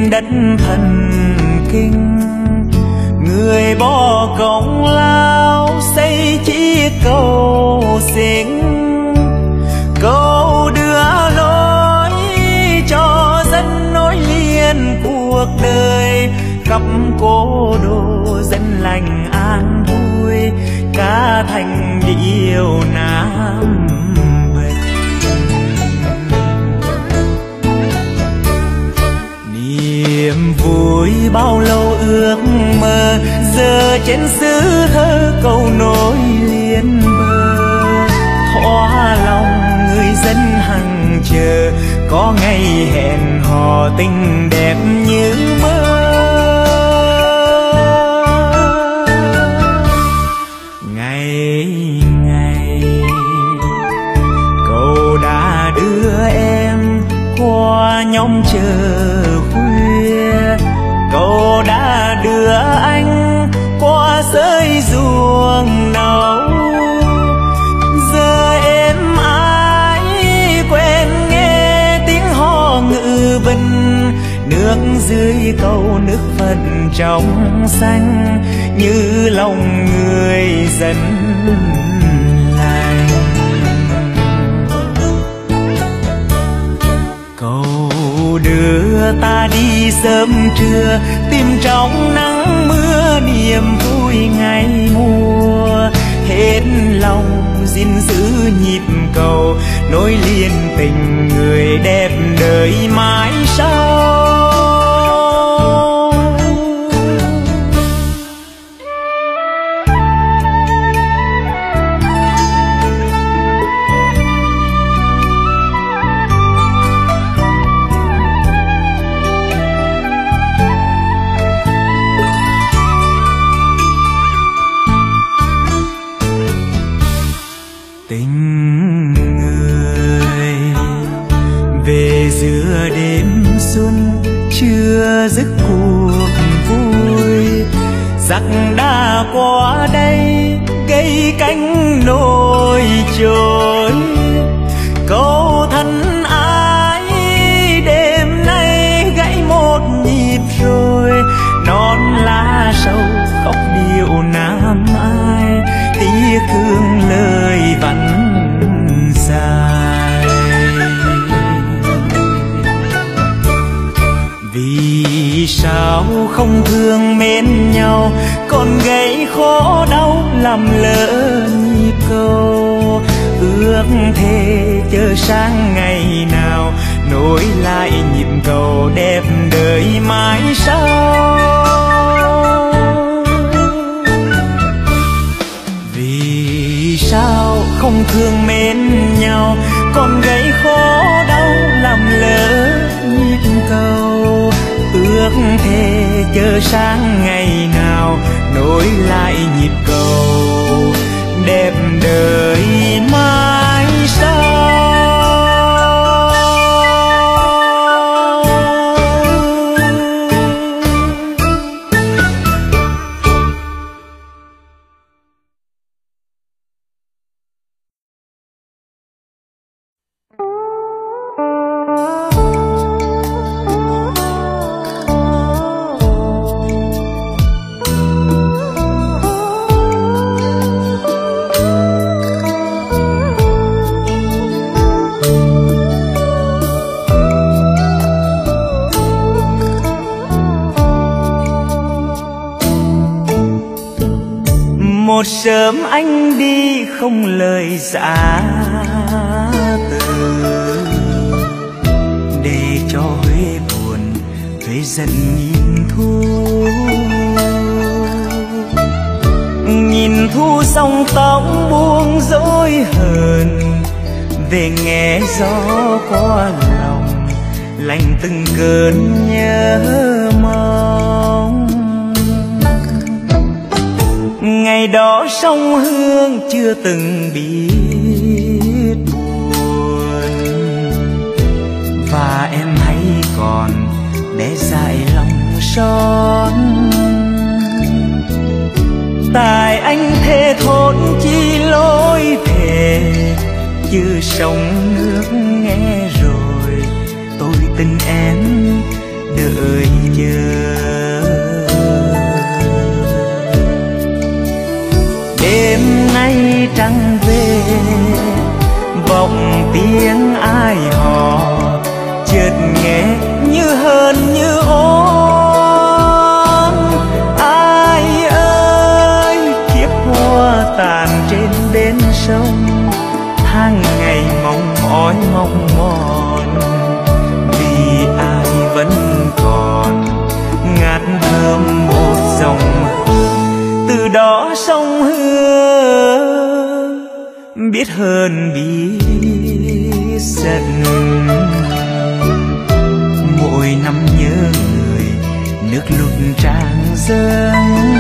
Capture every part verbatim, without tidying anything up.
đất thần kinh. Người bỏ công lao xây chiếc cầu xinh, cầu đưa lối cho dân nối liền cuộc đời. Khắp cố đô dân lành an vui, ca thành điệu Nam Bình. Niềm vui bao lâu ước mơ, giờ trên xứ thơ câu nối liền bờ. Thỏa lòng người dân hằng chờ, có ngày hẹn hò tình đẹp như mơ. Ngày ngày cầu đã đưa em qua nhóm chờ khuya, cầu đã đưa anh qua sới ruộng nấu. Giờ em ai quen nghe tiếng hò ngự bình, nước dưới cầu nước Phật trong xanh như lòng người dân lành. Cầu đưa ta đi sớm trưa, tìm trong nắng mưa niềm vui ngày mùa. Hết lòng gìn giữ nhịp cầu, nối liền tình người đẹp đời mãi sau. Tình người về giữa đêm xuân chưa dứt cuộc vui, giặc đã qua đây gây cánh nổi trôi. Câu thân ái đêm nay gãy một nhịp rồi, non lá sâu khóc điệu Nam Ai, tiếc thương lời vặn dài. Vì sao không thương mến nhau, còn gây khổ đau làm lỡ nhịp cầu. Ước thề chờ sang ngày nào, nối lại nhịp cầu đẹp đời mãi sau. Vì sao không thương mến nhau, còn gây khổ đau làm lỡ nhịp cầu. Ước thề chờ sang ngày nào, nối lại nhịp cầu đẹp đời mãi sau. Một sớm anh đi không lời giã từ, để cho Huế buồn Huế dần nhìn thu. Nhìn thu sông tóc buông dối hờn, về nghe gió qua lòng lành từng cơn nhớ mong. Ngày đó sông Hương chưa từng biết buồn, và em hãy còn để dại lòng son. Tại anh thề thốt chi lối thề, chứ sông nước nghe rồi tôi tin em đợi hơn biết giận. Mỗi năm nhớ người nước lụt tràn dâng,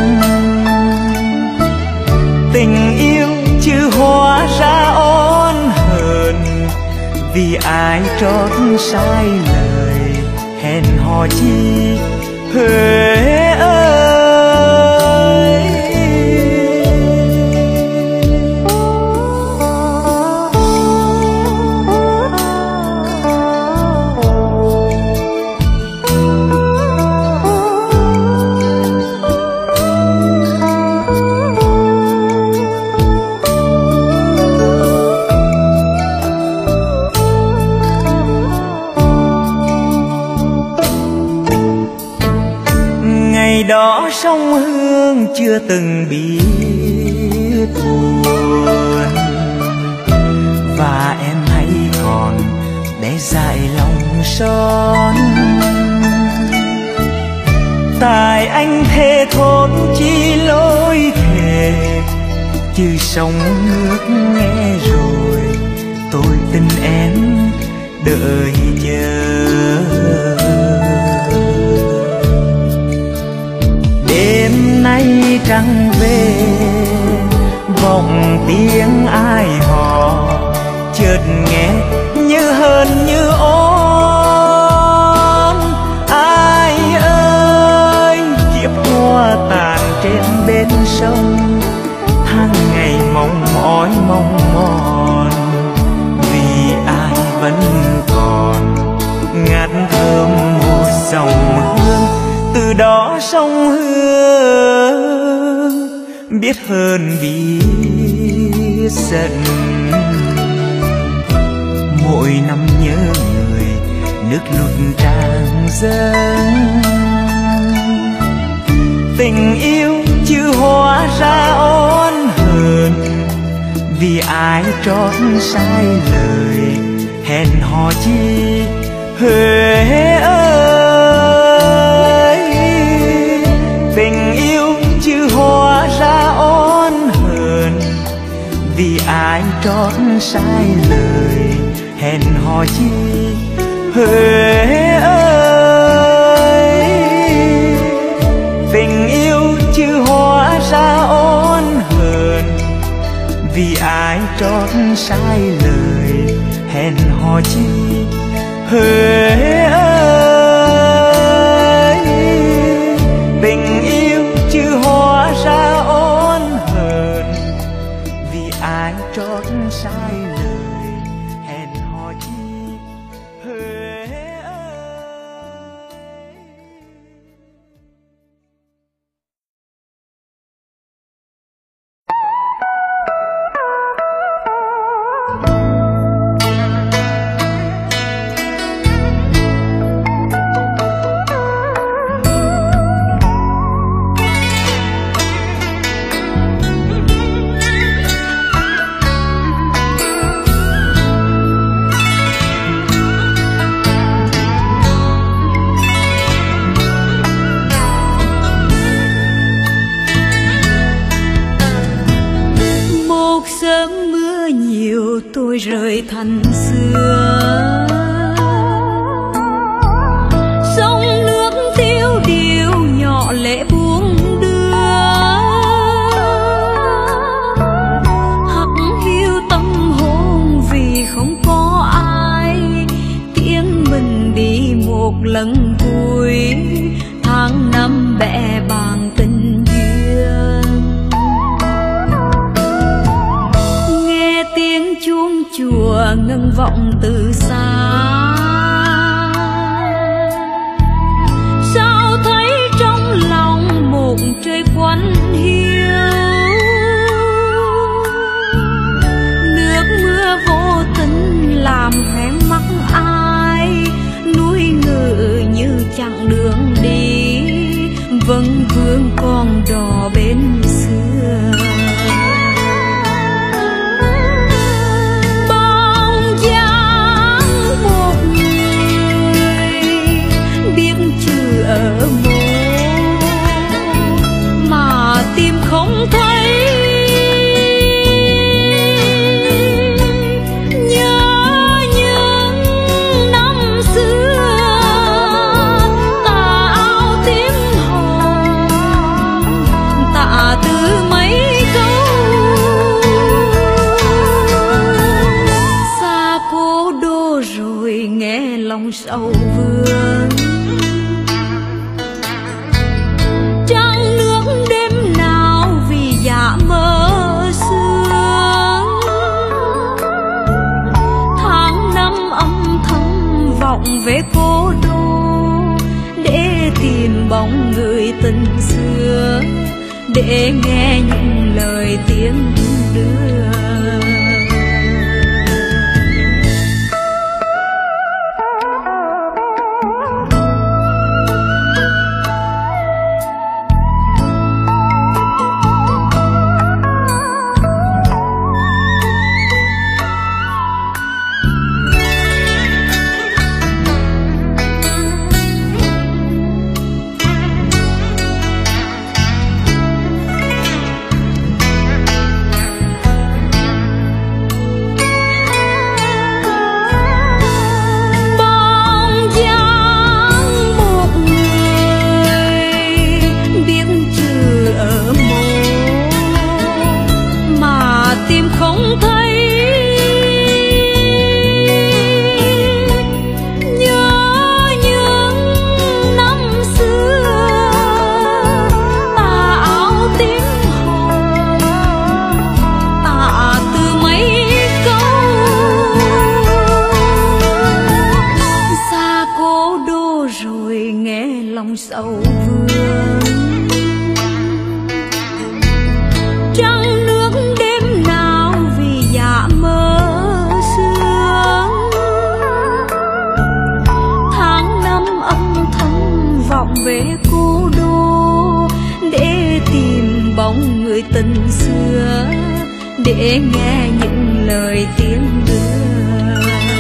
tình yêu chưa hóa ra ôn hờn, vì ai trót sai lời hẹn hò chi Huế ơi. Ngày đó sông Hương chưa từng biết buồn, và em hay còn để dại lòng son. Tại anh thề thốt chi lối thề, chứ sông nước nghe rồi tôi tin em đợi chờ. Đêm nay trăng về vọng tiếng ai hò, chợt nghe như hờn như ôm. Ai ơi kiếp hoa tàn trên bên sông, tháng ngày mong mỏi mong mòn, vì ai vẫn còn ngát thơm một dòng hương. Từ đó sông Hương biết hơn biết giận. Mỗi năm nhớ người nước lụt tràn dâng, tình yêu chưa hóa ra ôn hờn, vì ai trót sai lời hẹn hò chi Huế ơi. Tình yêu chưa hóa ra ôn hờn, vì ai trót sai lời hẹn hò chi Huế ơi. Tình yêu chưa hóa ra ôn hờn, vì ai trót sai lời hẹn hò chi Huế ơi. Tình yêu chưa hóa ra ôn hờn, vì ai trót sai lời hẹn hò chi Huế ơi. Tôi rời thành xưa, sông nước tiêu điều nhỏ lệ buông đưa, hắt hiu tâm hồn vì không có ai tiễn mình đi một lần cuối. Tháng năm bẽ bàng tình duyên, nghe tiếng chuông chùa ngân vọng từ xa. Sao thấy trong lòng một trời quanh hiu, nước mưa vô tình làm khẽ mắt ai, núi ngự như chặng đường đi vẫn vương con đò bên xưa. Ở mồ mà tìm không thấy, tìm bóng người tình xưa, để nghe những lời tiếng đưa. Tình xưa để nghe những lời tiếng đưa.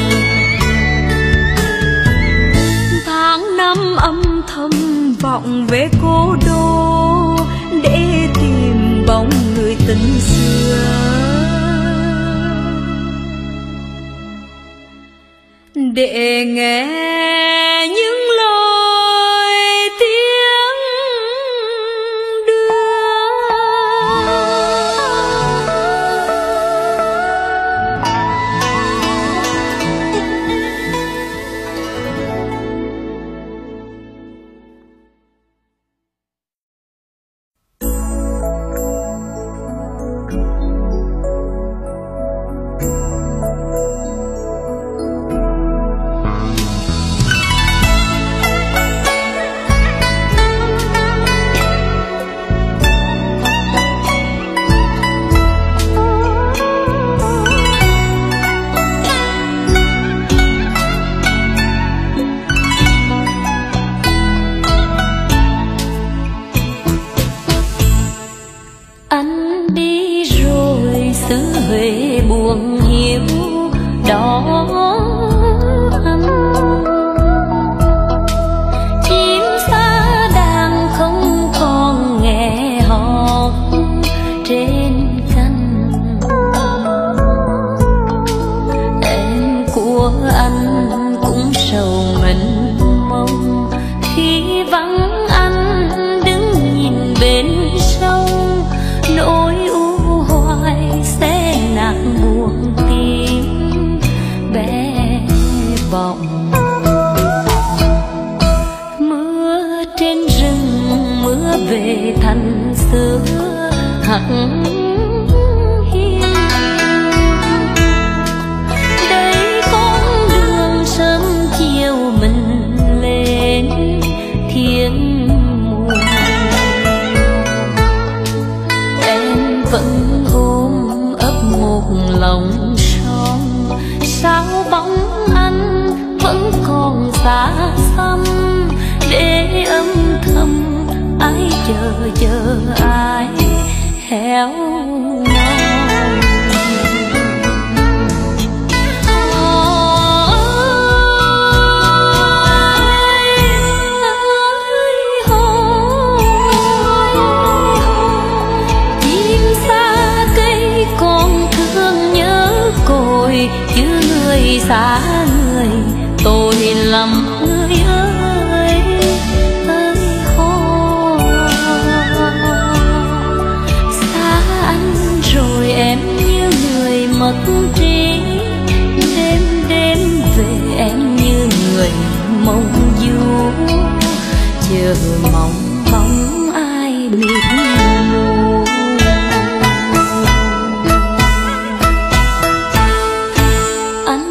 Tháng năm âm thầm vọng về cố đô để tìm bóng người tình xưa, để nghe những lời tiếng đưa. Xa người tôi lầm người ơi ơi hô, xa anh rồi em như người mất trí, đêm đêm về em như người mong du, chờ mong bóng ai mịt mù.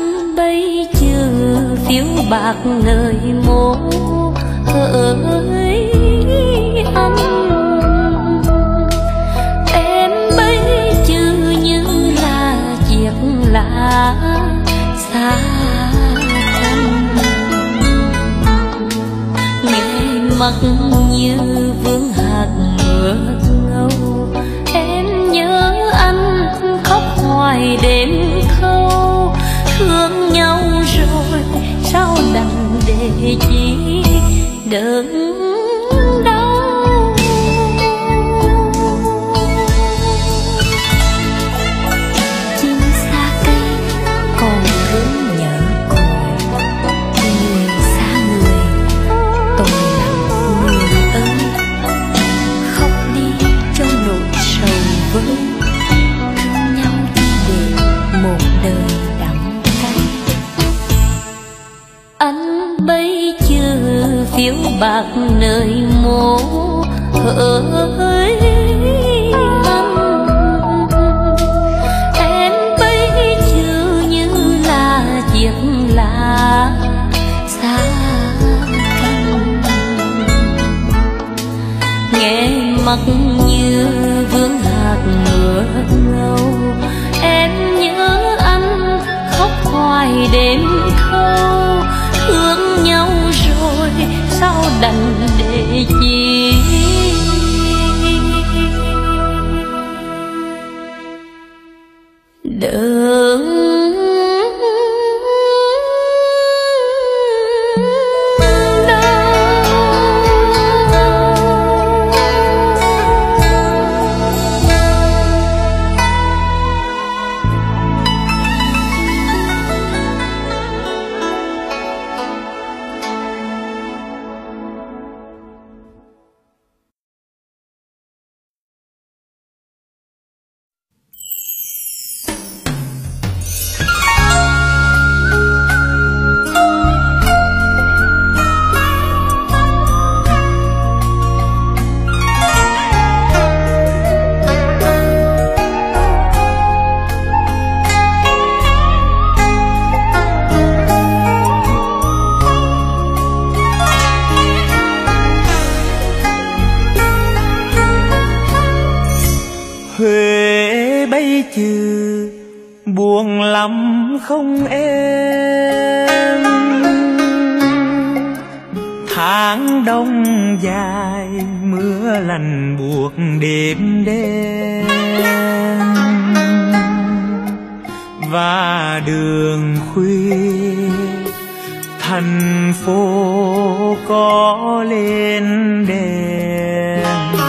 Phiếu bạc nơi mố hỡi như vương hạt mưa ngâu. Em nhớ anh khóc hoài đêm thâu, thương nhau rồi sao đành để chi đớn đau. Chim xa cây còn hướng nhớ còi, người xa người tôi lặng người ơi. Khóc đi cho nỗi sầu vơi, thương nhau chỉ để một đời đắng cay. Anh bây giờ phiếu bạc nơi mộ hỡi anh, em bây giờ như là chiếc lá xa cánh. Nghe mắt như vương hạt mưa ngâu, em nhớ anh khóc hoài đêm thâu, thương nhau rồi sao đành để chi đớn Huế bây giờ buồn lắm không em? Tháng đông dài mưa lành buốt đêm đêm, và đường khuya thành phố có lên đèn.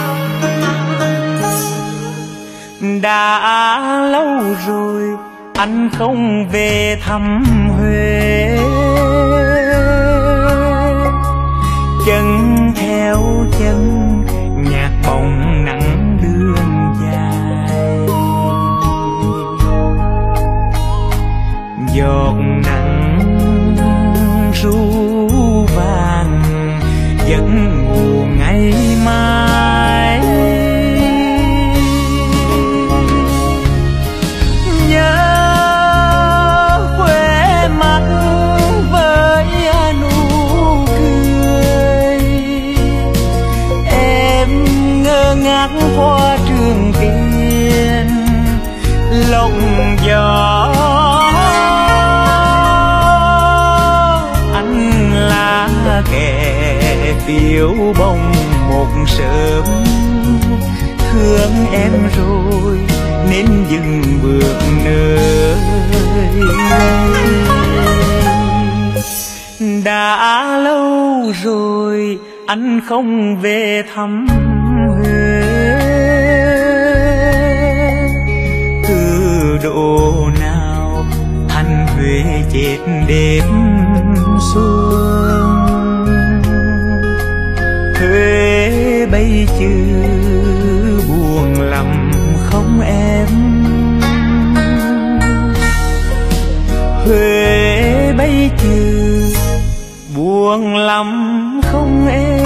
Đã lâu rồi anh không về thăm Huế, chân theo chân nhạc bóng nắng đường dài. Giọt nắng ru vàng giấc ngủ ngày mai. Ngát hoa trường tiên lộng gió, anh là kẻ phiêu bông một sớm. Thương em rồi nên dừng bước nơi. Đã lâu rồi anh không về thăm Huế, từ độ nào thành Huế chết đêm xuân. Huế bây giờ buồn lắm không em? Huế bây giờ buồn lắm không em?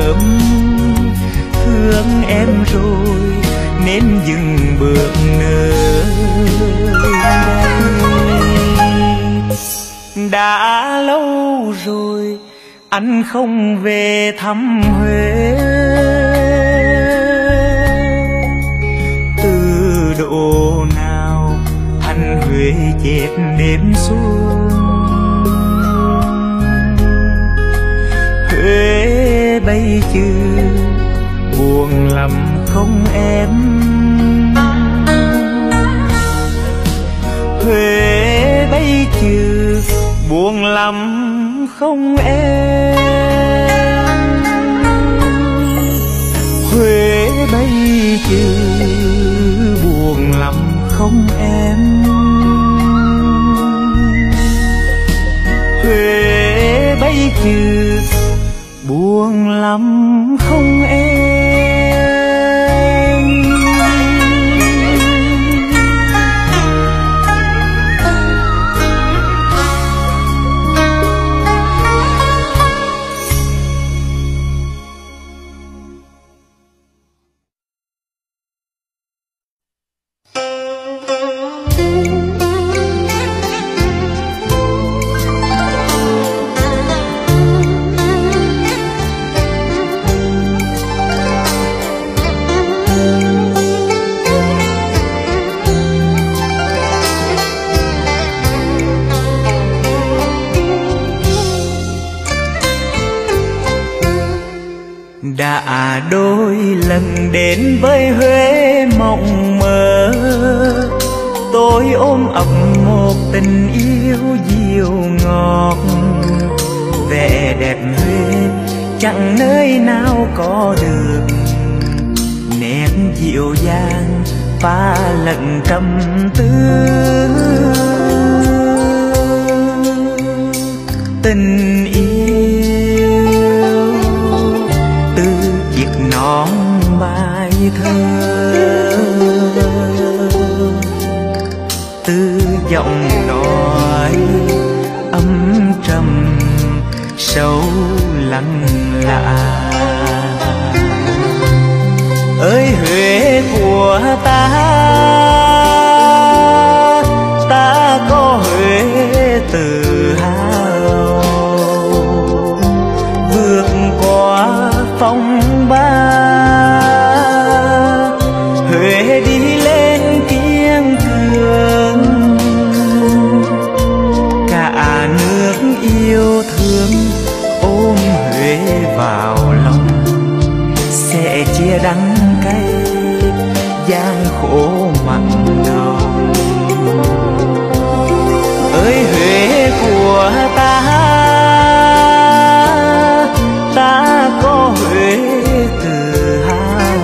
sớm, thương em rồi nên dừng bước nơi đây. Đã lâu rồi anh không về thăm Huế, từ độ nào hành Huế chết đêm xuống. Huế bây giờ buồn lắm không em, Huế bây giờ buồn lắm không em, Huế bây giờ buồn lắm không em, Huế bây giờ buồn lắm không em. Đã đôi lần đến với Huế mộng mơ, tôi ôm ấp một tình yêu dịu ngọt. Vẻ đẹp Huế chẳng nơi nào có được, nét dịu dàng pha lẫn trầm tư. Tình yêu từ chiếc nón bài thơ, từ giọng nói âm trầm sâu lắng lạ. Ơi Huế của ta, ta có Huế tự hào, vượt qua phong ba, Huế đi lên kiên cường. Cả nước yêu thương ôm Huế vào lòng, sẽ chia đắng cay gian khổ mặn nồng. Ơi Huế của ta, ta có Huế tự hào,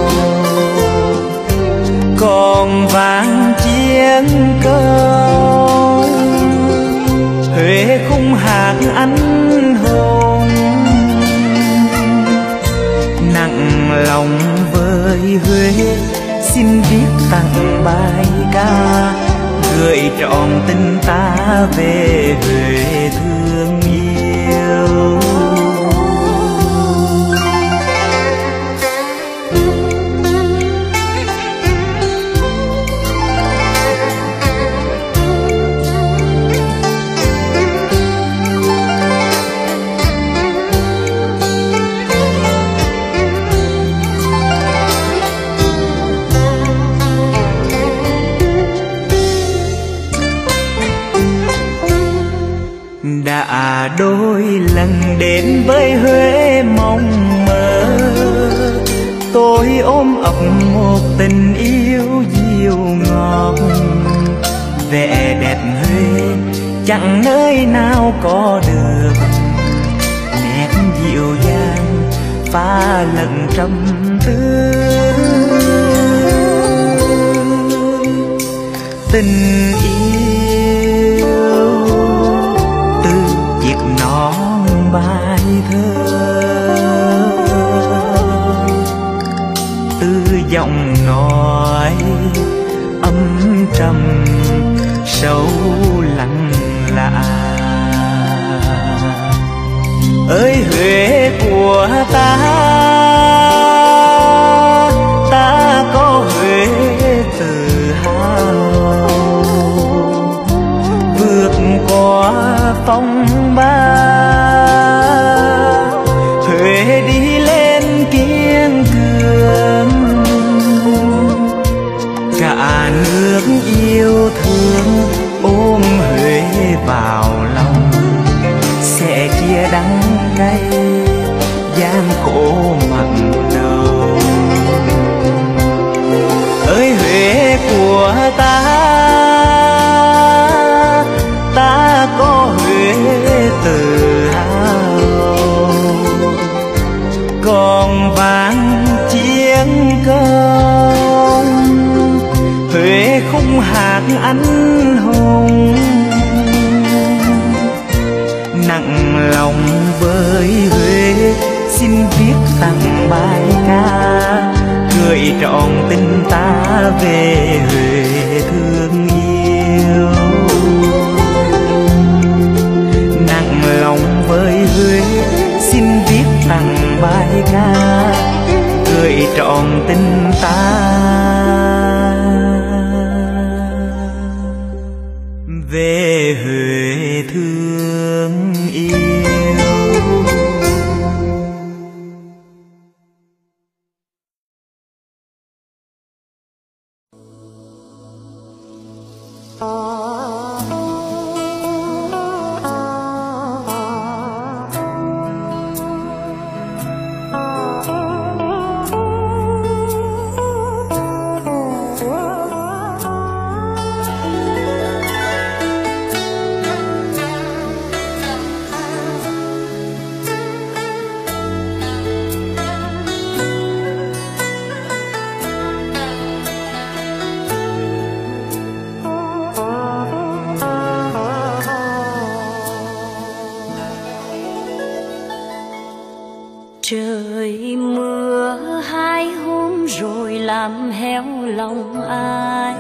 còn vang chiến câu Huế khung hát anh hùng. Nặng lòng với Huế xin viết tặng bài ca, gửi trọn tình ta về Huế thương yêu. Đã đôi lần đến với Huế mộng mơ, tôi ôm ấp một tình yêu dịu ngọt. Vẻ đẹp Huế chẳng nơi nào có được, nét dịu dàng pha lẫn trầm tư. Tình yêu từ chiếc nón bài thơ, từ giọng nói âm trầm sâu lắng lạ. ơi Huế của ta, ta có Huế tự hào, vượt qua phong ba, Huế đi lên kiên cường, cả nước yêu thương ôm Huế vào lòng, sẽ chia đắng cay gian khổ mặn nồng. Ơi Huế của ta, ta có Huế tự hào, còn vang chiến công, Huế khung hát anh hùng, nặng lòng với Huế xin viết tặng bài ca, gửi trọn tình ta về Huế thương yêu. Nặng lòng với Huế xin viết tặng bài ca, gửi trọn tình ta về Huế thương yêu. Trời mưa hai hôm rồi làm héo lòng ai,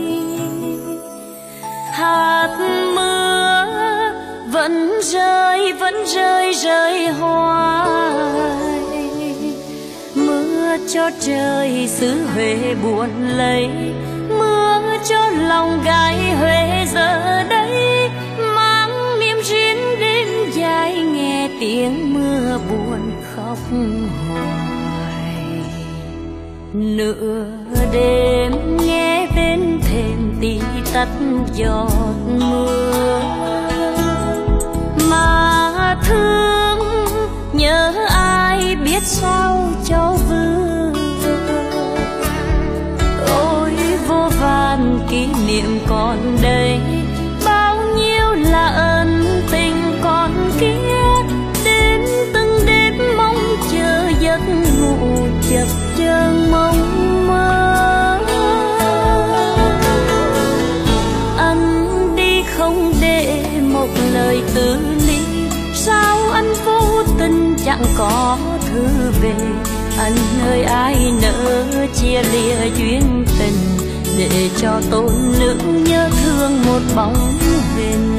hạt mưa vẫn rơi vẫn rơi rơi hoài, mưa cho trời xứ Huế buồn lấy, mưa cho lòng gái Huế giờ đây mang niềm riêng đêm dài, nghe tiếng mưa buồn khóc hoài. Nửa đêm nghe bên thềm tí tách giọt mưa, mà thương nhớ ai biết sao cho vừa. Ôi vô vàn kỷ niệm còn đây, bao nhiêu là ân tình còn kia, đến từng đêm mong chờ giấc ngủ chập chờn mong mơ. Anh đi không để một lời từ ly, sao anh vô tình chẳng có thư về. Anh ơi ai nỡ chia lìa duyên tình, để cho tôn nữ nhớ thương một bóng hình.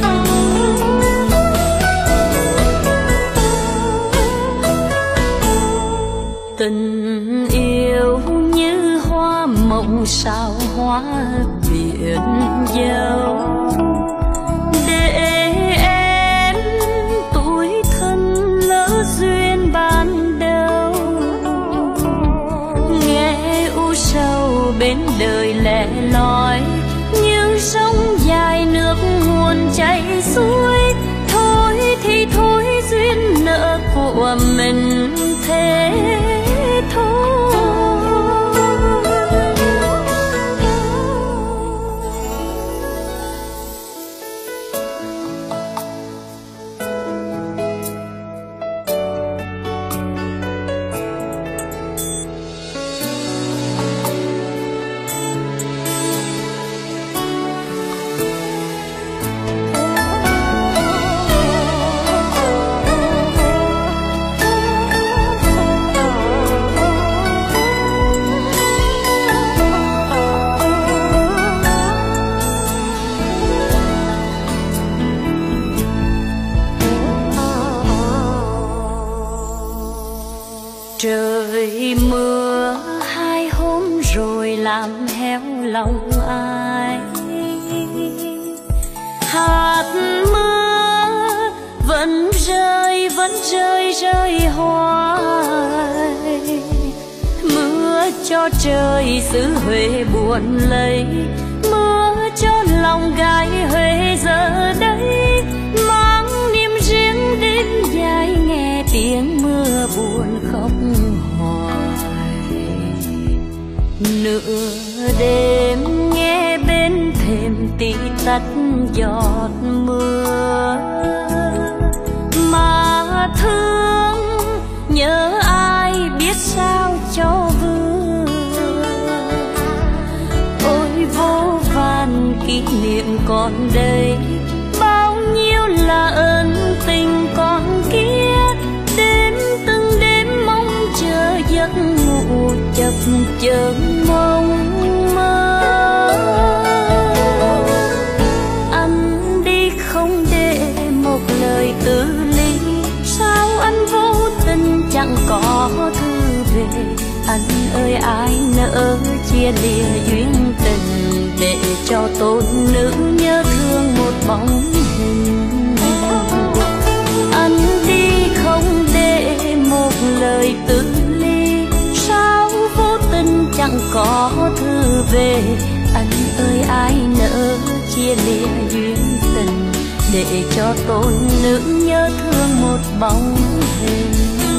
Tình yêu như hoa mộng sao hoa biển dâu, để em tuổi thân lỡ duyên ban đầu. Nghe u sầu bên đời lẻ loi, như sông dài nước nguồn chảy xuôi. Thôi thì thôi duyên nợ của mình thế thôi. rồi làm héo lòng ai. Hạt mưa vẫn rơi, vẫn rơi rơi hoài. Mưa cho trời xứ Huế buồn lấy, mưa cho lòng gái Huế giờ đây mang niềm riêng đêm dài, nghe tiếng mưa buồn khóc hoài. Nửa đêm nghe bên thềm tí tách giọt mưa, mà thương nhớ ai biết sao cho vừa. Ôi vô vàn kỷ niệm còn đây, bao nhiêu là ơn tình còn kia. Đêm từng đêm mong chờ giấc ngủ, chập chờn mong mơ. Anh đi không để một lời từ ly, sao anh vô tình chẳng có thư về. Anh ơi ai nỡ chia lìa duyên tình, để cho tôn nữ nhớ thương một bóng hình. Anh đi không để một lời từ ly, sao vô tình chẳng có thư về. Anh ơi ai nỡ chia lìa duyên tình, để cho tôn nữ nhớ thương một bóng hình.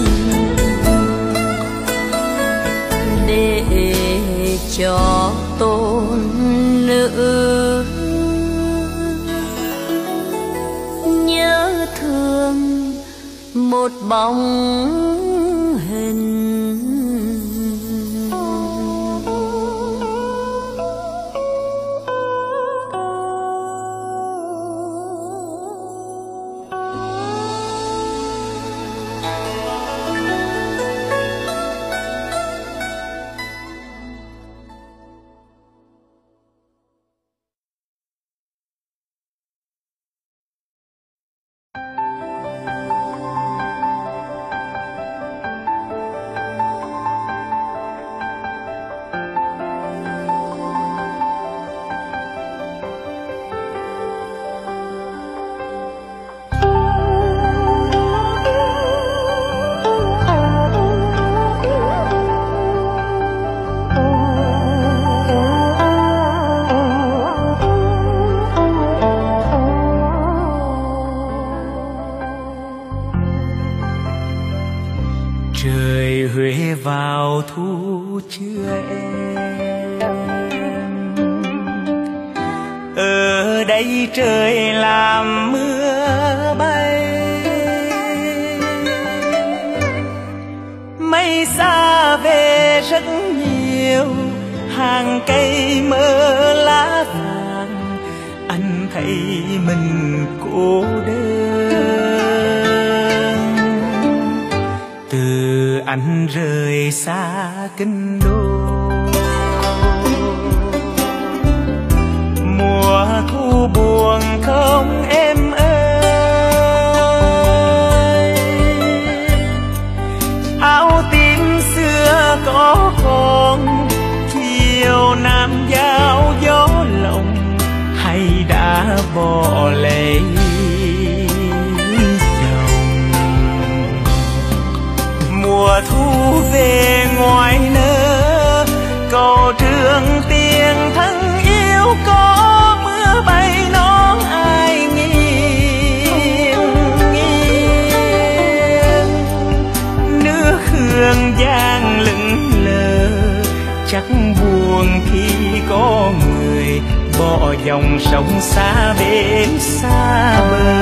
Để cho tôn nữ nhớ thương một bóng hình. Trời Huế vào thu chưa em, ở đây trời làm mưa bay. Mây xa về rất nhiều, hàng cây mơ lá vàng. Anh thấy mình cô đơn, từ anh rời xa kinh đô. Mùa thu buồn không em ơi, áo tím xưa có còn, chiều nam giao gió lộng, hay đã bỏ lấy mùa thu về ngoài nơ. Cầu trường tiền thân yêu có mưa bay nón ai nghiêng nghiêng. Nước Hương Giang lững lờ, chắc buồn khi có người bỏ dòng sông xa bên xa bờ.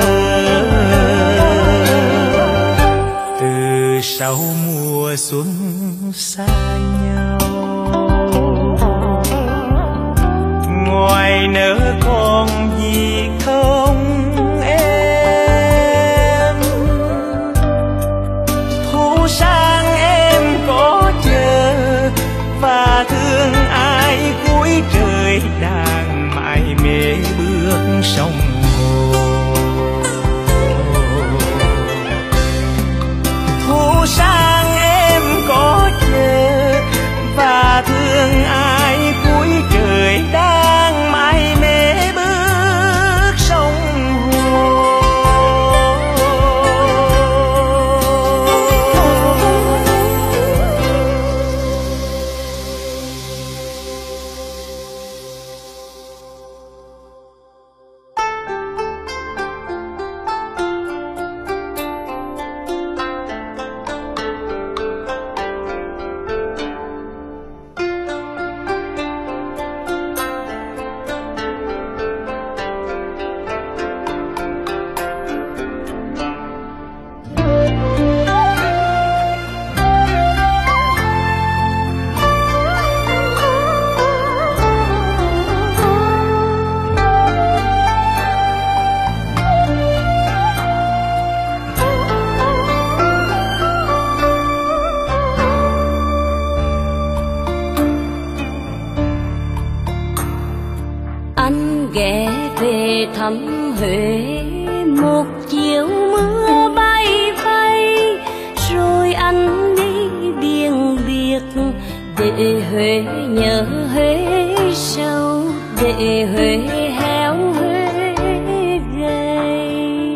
Sau mùa xuân xa nhau, ngoài nỡ còn gì không em. Thu sang em có chờ, và thương ai cuối trời đang mải mê bước sông hồ. Thu sang em có chờ, ghé về thăm Huế, một chiều mưa bay bay, rồi anh đi biếng biệt để Huế nhớ Huế sâu, để Huế héo Huế gầy.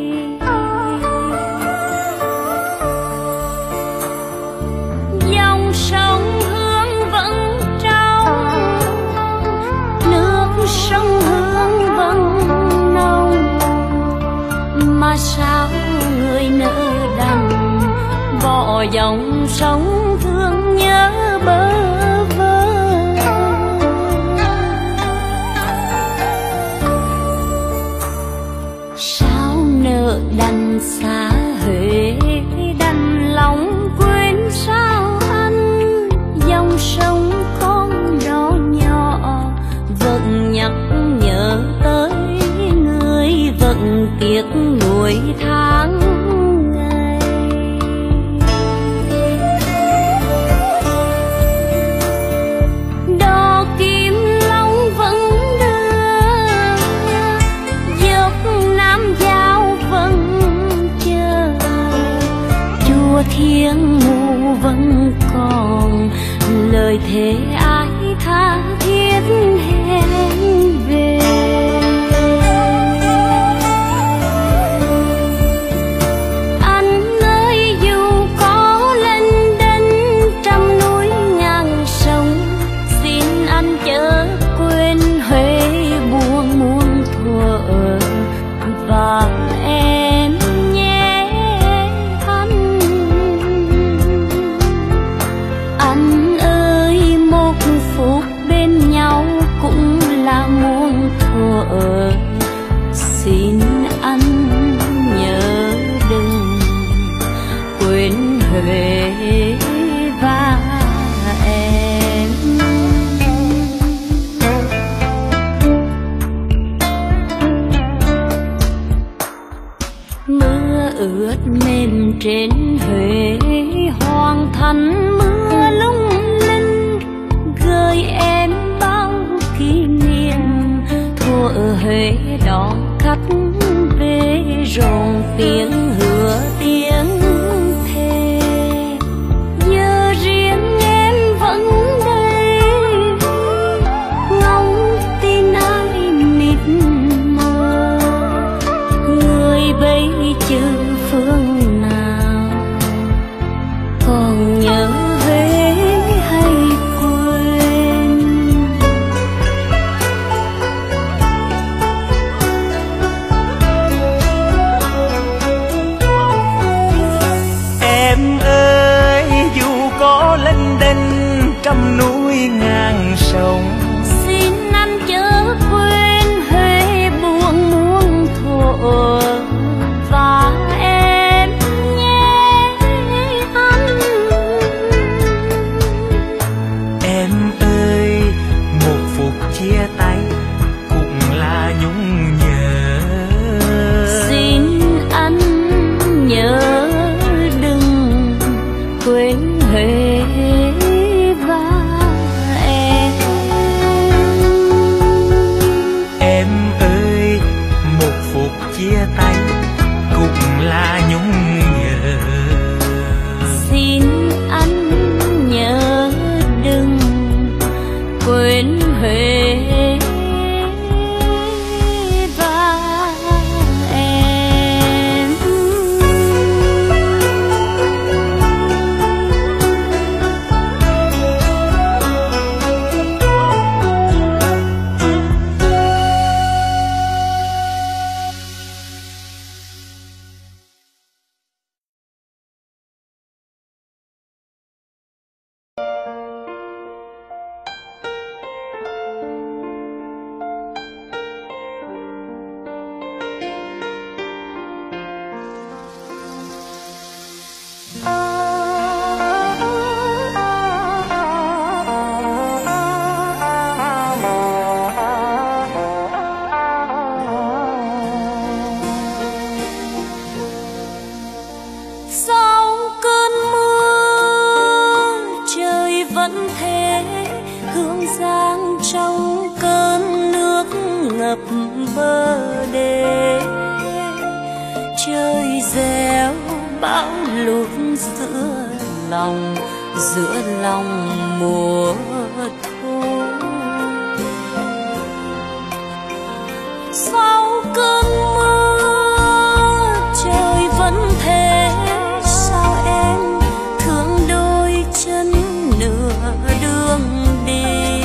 Dòng sông Hương vẫn trong, nước sông Hương vẫn nồng, mà sao người nỡ đành bỏ dòng sông thương nhớ bơ vơ. Sao nỡ đành xa Huế, đành lòng quên sao anh, dòng sông con đó nhỏ vẫn nhắc nhớ tới người, vẫn tiếc nuối tháng ngày. Đò Kim Long vẫn đưa, dốc Nam Giao vẫn chờ, chùa Thiên Mụ vẫn còn lời thề ai tha thiết hẹn về. Anh ơi dù có lênh đênh trăm núi ngàn sông, xin anh chớ quên Huế buồn muôn thuở và em nhé anh. Anh ơi một phút bên nhau cũng là muôn thuở, xin anh nhớ đừng quên Huế và em. Mưa ướt mềm trên Huế, hoàng thành mưa lung linh, gửi em bao kỷ niệm thuở ở Huế đón khách về, rộn tiếng hứa tiếng thề. Giờ riêng em vẫn đây, ngóng tin ai mịt mờ, người bây chữ phương nào còn nhớ Huế hay quên. Em ơi dù có lênh đênh trăm núi ngàn sông, Xin anh chớ quên Huế buồn muôn thuở và em nhé anh. em ơi một phút chia tay cũng là nhung nhớ, Xin anh nhớ đừng quên Huế và em. em ơi một phút chia tay cũng là nhung nhớ, Xin anh nhớ đừng quên Huế và em. ngập bờ đê. Trời reo bão lụt giữa lòng, giữa lòng mùa thu. Sau cơn mưa trời vẫn thế, sao em thương đôi chân nửa đường đi.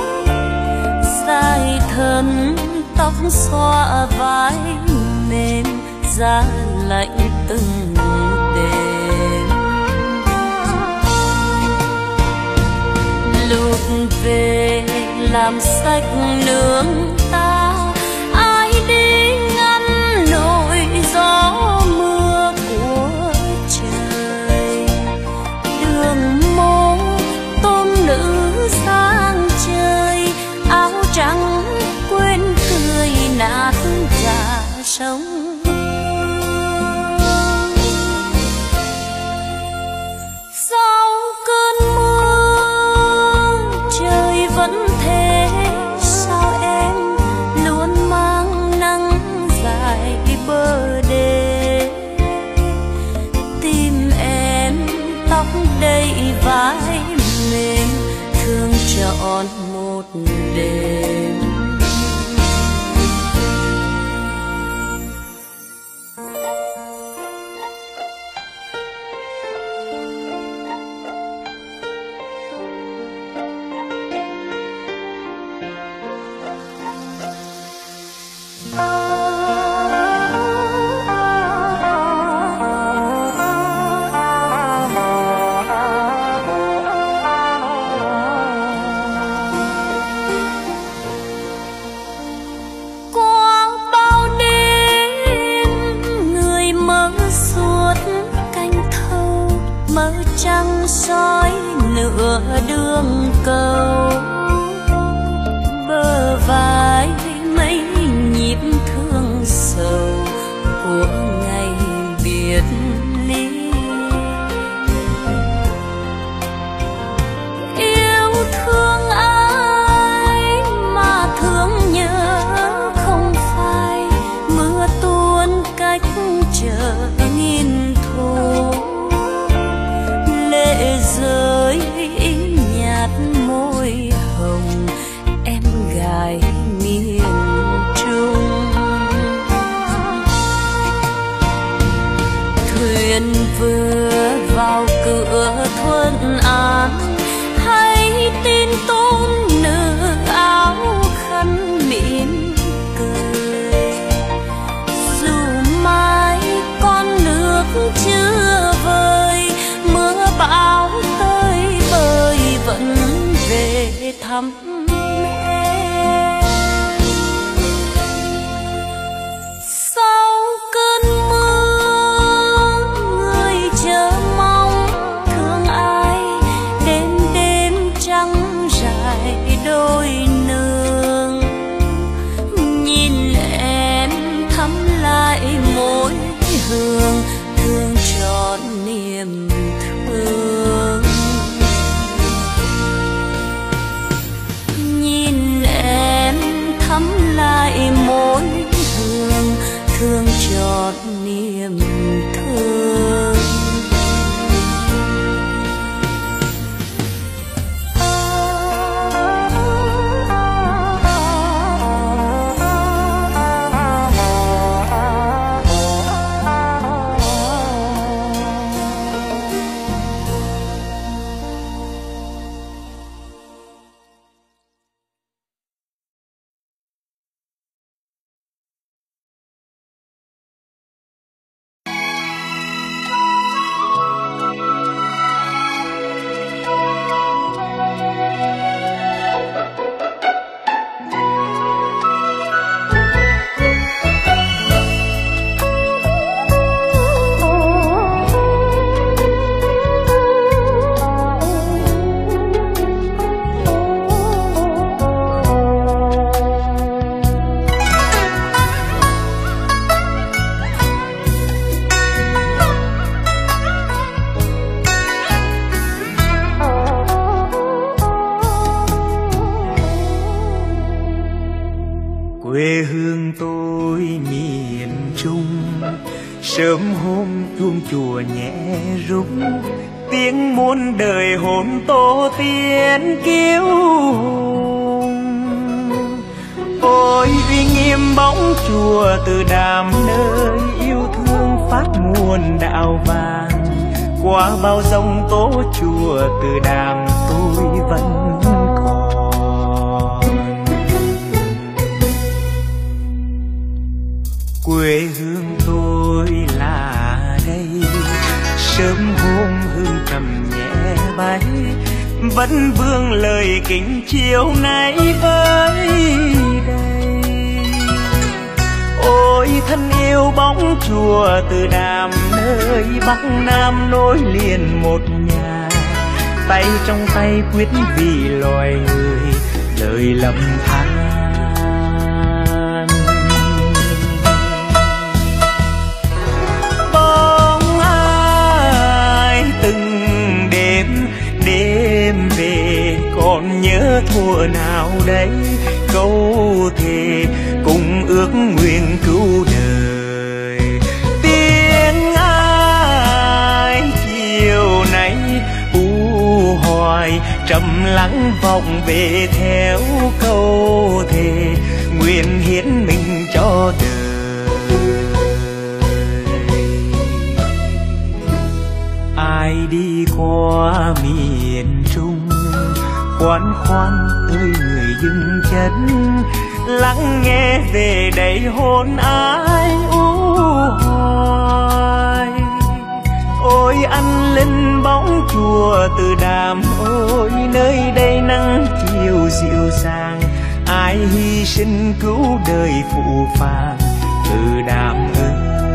Dài thân tóc xõa vai mềm, giá lạnh từng đêm. Lụt về làm sạch nương ta, ai đi ngăn nỗi gió mưa của trời. Đường mô tôm nữ sang trời, áo trắng quên cười nát cả sông. Sau cơn mưa trời vẫn thế, sao em luôn mang nắng dài bờ đê. Tim em tóc đầy vai mềm, thương trọn một đêm. Trăng soi nửa đường cầu, bờ vai mấy nhịp thương sầu của ngày biệt ly. Yêu thương ai mà thương nhớ, không phải mưa tuôn cách chờ nghìn thu. Lệ rơi im nhạt môi hồng, em gái miền Trung. Thuyền vừa vào cửa Thuận An, hay tin tôn nữ áo khăn mỉm cười. Dù mai con nước chưa vơi, mưa bão tới bơi vẫn về thăm em. Sau cơn mưa người chờ mong, thương ai đêm đêm trắng dài đôi nương. Nhìn em thắm lại môi hương, thương trọn niềm thương. Nhìn em thắm lại môi hương, thương trọn niềm thương. Quê hương tôi miền Trung, sớm hôm chuông chùa nhẹ rung, tiếng muôn đời hồn tổ tiên kiêu hùng. Ôi uy nghiêm bóng chùa từ đàm nơi yêu thương phát nguồn đạo vàng, qua bao dòng tố chùa từ đàm tôi vẫn còn. Quê hương tôi là đây, sớm hôm hương trầm nhẹ bay, vẫn vương lời kính chiều nay với đây. Ôi thân yêu bóng chùa từ đàm nơi Bắc Nam nối liền một nhà, tay trong tay quyết vì loài người lời lầm than. Bóng ai từng đêm đêm về còn nhớ thuở nào đấy, câu thề cùng ước nguyện cứu đời. Tiếng ai chiều nay u hoài trầm lắng vọng về theo câu thề nguyện hiến mình cho đời. Ai đi qua miền Trung khoan khoan ơi người dừng chân, lắng nghe về đây hôn ai u hoài. Ôi anh linh bóng chùa từ đàm, ôi nơi đây nắng chiều dịu dàng, ai hy sinh cứu đời phụ phàng từ đàm ơi.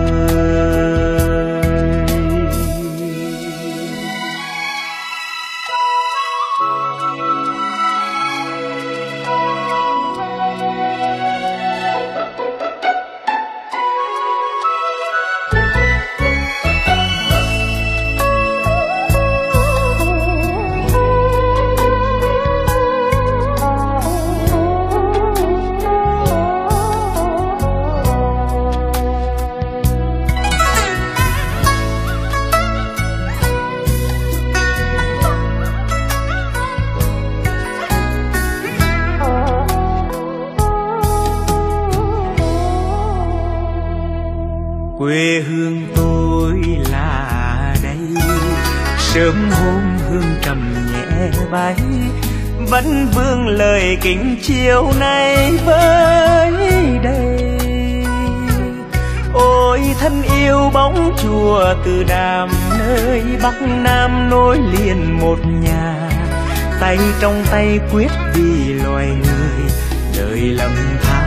Quê hương tôi là đây, sớm hôm hương trầm nhẹ bay, vẫn vương lời kính chiều nay với đây. Ôi thân yêu bóng chùa từ đàm nơi Bắc Nam nối liền một nhà, tay trong tay quyết vì loài người đời lầm than.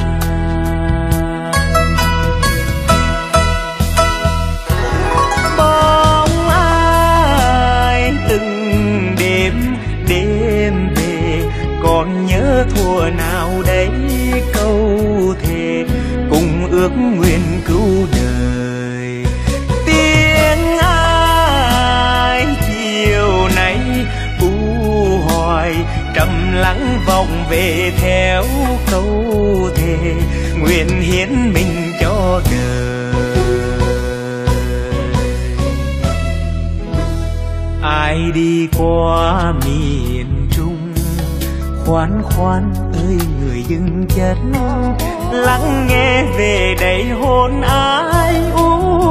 Đêm về còn nhớ thuở nào đấy, câu thề cùng ước nguyện cứu đời. Tiếng ai chiều nay u hoài trầm lắng vọng về theo câu thề nguyện hiến mình cho đời. Ai đi qua miền Trung khoan khoan ơi người dừng chân, lắng nghe về đây hôn ai u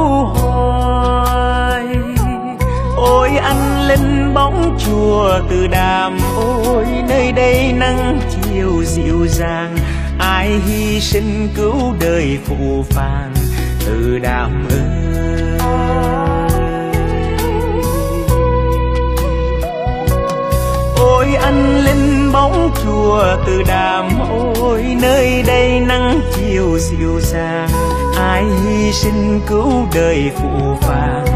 hoài. Ôi anh linh bóng chùa từ đàm, ôi nơi đây nắng chiều dịu dàng, ai hy sinh cứu đời phụ phàng từ đàm ơi. Ôi anh linh bóng chùa từ đàm, ôi nơi đây nắng chiều dịu dàng, ai hy sinh cứu đời phụ phàng